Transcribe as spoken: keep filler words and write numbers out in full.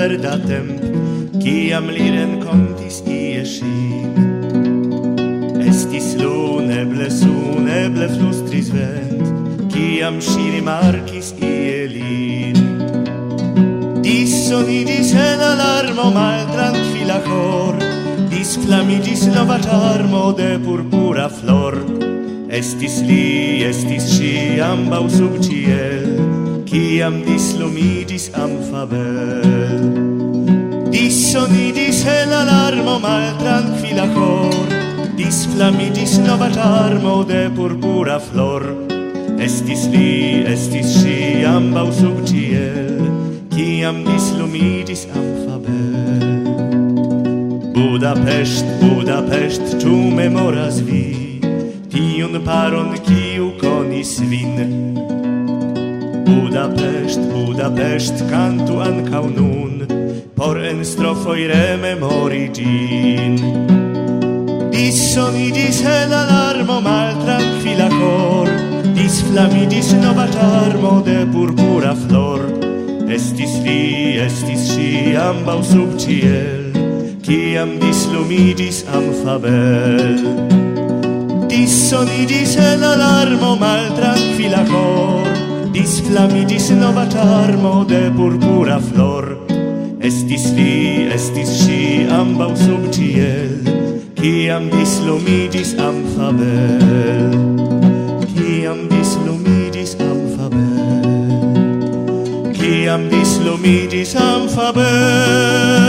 verda temp, kiam li renkontis ie ŝin. Estis luneble, suneble flustris vent, kiam ŝi rimarkis ie lin. Dissonidis en alarmo maltrankvila kor, disflamidis nova ĉarmo de purpura flor. Estis li, estis ŝi, ambaŭ sub ĉiel, kiam dislumidis amfabel. Dissonidis en alarmo maltrankvila kor, disflamidis nova ĉarmo de purpura flor. Estis li, estis ŝi, ambaŭ sub ĉiel, kiam dislumidis amfabel. Budapest, Budapest, ĉu memoras vi tiun paron, kiu konis vin? Budapest, Budapest, kantu ankaŭ nun, por en strofoj rememori ĝin. Dissonidis en alarmo maltrankvila kor, disflamidis nova ĉarmo de purpura flor. Estis li, estis ŝi, ambaŭ sub ĉiel, kiam dislumidis amfabel. Dissonidis en alarmo maltrankvila kor, disflamidis nova ĉarmo de purpura flor. Estis li, estis ŝi, ambaŭ sub ĉiel, kiam dislumidis amfabel. Kiam dislumidis amfabel. Kiam dislumidis amfabel.